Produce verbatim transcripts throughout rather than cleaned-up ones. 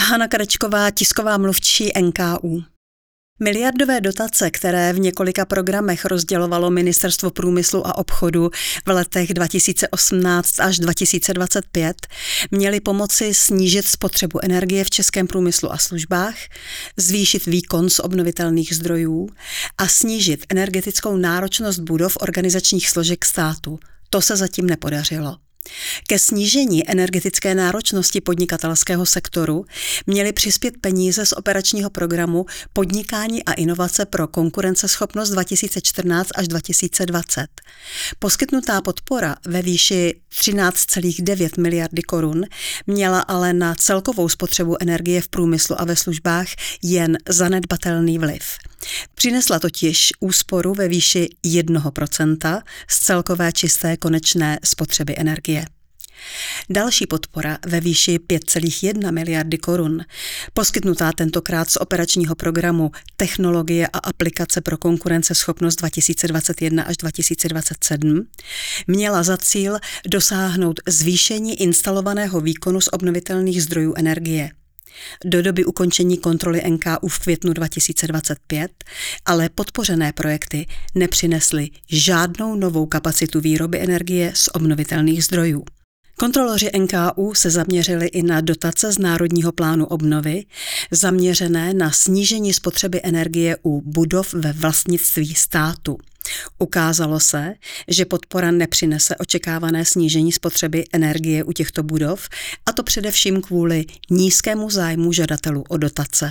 Hana Krečková, tisková mluvčí N K U. Miliardové dotace, které v několika programech rozdělovalo Ministerstvo průmyslu a obchodu v letech dva tisíce osmnáct až dva tisíce dvacet pět, měly pomoci snížit spotřebu energie v českém průmyslu a službách, zvýšit výkon z obnovitelných zdrojů a snížit energetickou náročnost budov organizačních složek státu. To se zatím nepodařilo. Ke snížení energetické náročnosti podnikatelského sektoru měly přispět peníze z operačního programu Podnikání a inovace pro konkurenceschopnost dva tisíce čtrnáct až dva tisíce dvacet. Poskytnutá podpora ve výši třináct celá devět miliardy korun měla ale na celkovou spotřebu energie v průmyslu a ve službách jen zanedbatelný vliv. Přinesla totiž úsporu ve výši jednoho procenta z celkové čisté konečné spotřeby energie. Další podpora ve výši pět celá jedna miliardy korun, poskytnutá tentokrát z operačního programu Technologie a aplikace pro konkurenceschopnost dva tisíce dvacet jedna až dva tisíce dvacet sedm, měla za cíl dosáhnout zvýšení instalovaného výkonu z obnovitelných zdrojů energie. Do doby ukončení kontroly N K U v květnu dva tisíce dvacet pět ale podpořené projekty nepřinesly žádnou novou kapacitu výroby energie z obnovitelných zdrojů. Kontroloři N K U se zaměřili i na dotace z Národního plánu obnovy, zaměřené na snížení spotřeby energie u budov ve vlastnictví státu. Ukázalo se, že podpora nepřinese očekávané snížení spotřeby energie u těchto budov, a to především kvůli nízkému zájmu žadatelů o dotace.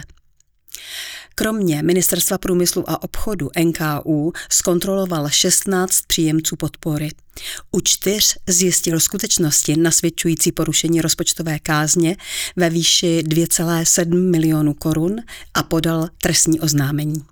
Kromě Ministerstva průmyslu a obchodu N K U zkontroloval šestnáct příjemců podpory. U čtyř zjistil skutečnosti nasvědčující porušení rozpočtové kázně ve výši dvě celá sedm milionu korun a podal trestní oznámení.